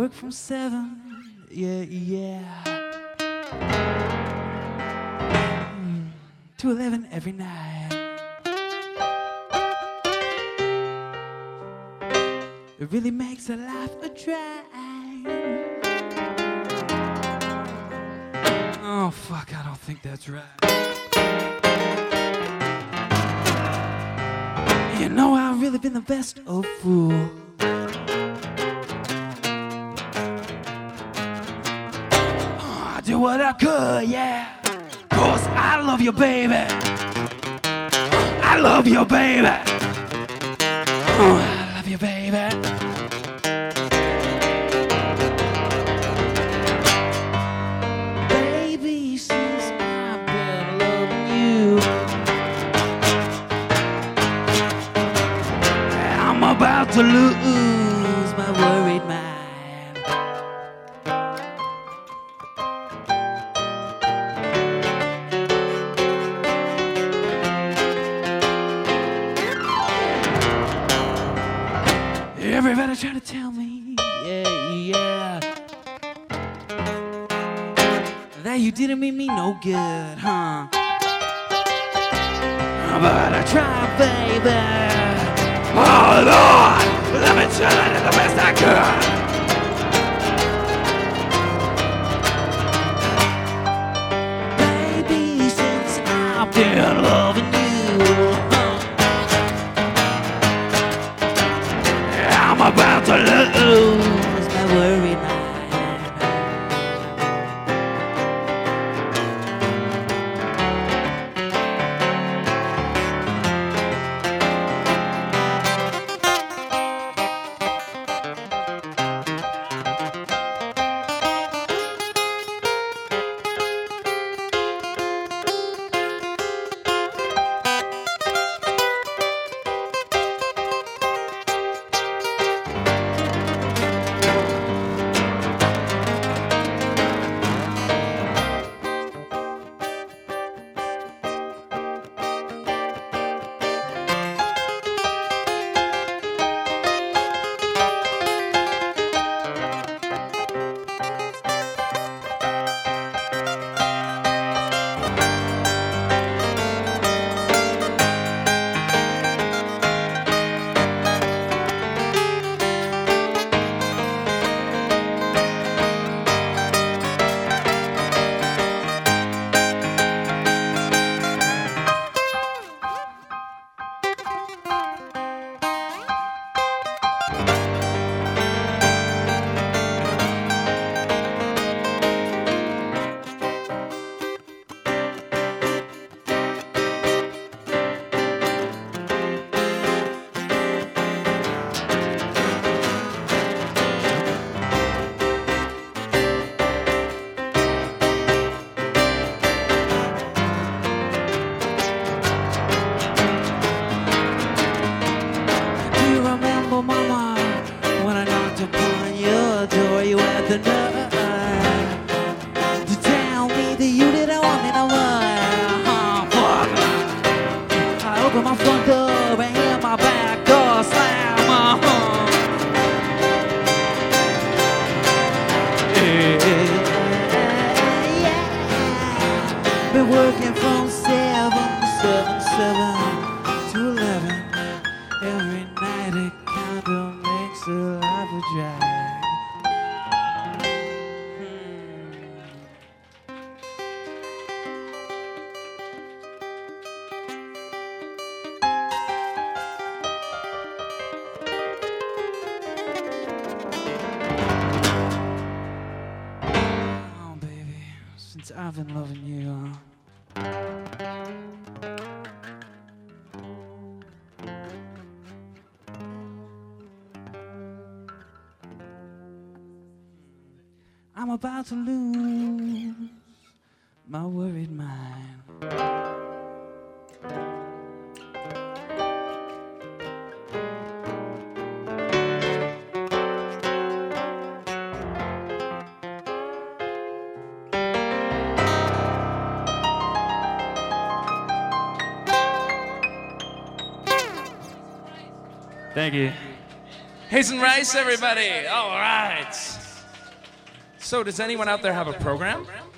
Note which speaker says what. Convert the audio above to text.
Speaker 1: work from 7, yeah, to 11 every night. It really makes a life a drag. Oh, fuck, I don't think that's right. You know, I've really been the best of fools. I do what I could, yeah. 'Cause I love you, baby. I love you, baby. Oh, I love you, baby. Baby, since I've been loving you, I'm about to lose my worried mind. Everybody trying to tell me, yeah, that you didn't mean me no good, huh? But I tried, baby. Oh, Lord, let me tell you the best I could. Baby, since I've been loving you, I'm about to lose my worried mind. The nerve to tell me that you didn't want me no more. Fuck. I open my front door and hear my back door slam. Yeah. Been working from 7 to 11 every night. It kinda makes a life a drag. Since I've been loving you, I'm about to lose my worried mind.
Speaker 2: Thank you. Hazen Rice, everybody. All right. So does anyone out there have a program?